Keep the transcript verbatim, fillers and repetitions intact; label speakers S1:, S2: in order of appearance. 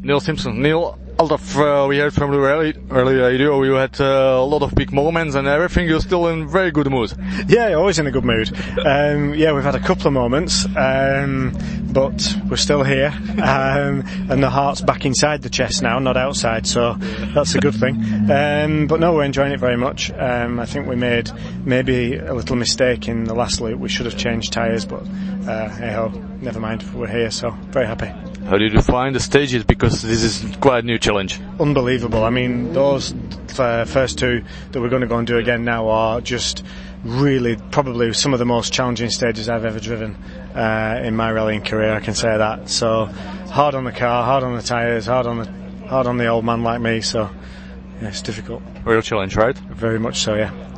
S1: Neil Simpson. Neil, Altaf, uh, we heard from the early, early radio you had uh, a lot of big moments and everything. You're still in very good mood.
S2: Yeah, always in a good mood. Um, yeah, we've had a couple of moments, um, but we're still here, um, and the heart's back inside the chest now, not outside, so that's a good thing. Um, but no, we're enjoying it very much. Um, I think we made maybe a little mistake in the last loop. We should have changed tyres, but uh, hey ho, never mind. We're here, so very happy.
S1: How did you find the stages? Because this is quite a new challenge.
S2: Unbelievable. I mean, those uh, first two that we're going to go and do again now are just really probably some of the most challenging stages I've ever driven uh, in my rallying career. I can say that. So hard on the car, hard on the tyres, hard on the hard on the old man like me. So yeah, it's difficult.
S1: Real challenge, right?
S2: Very much so. Yeah.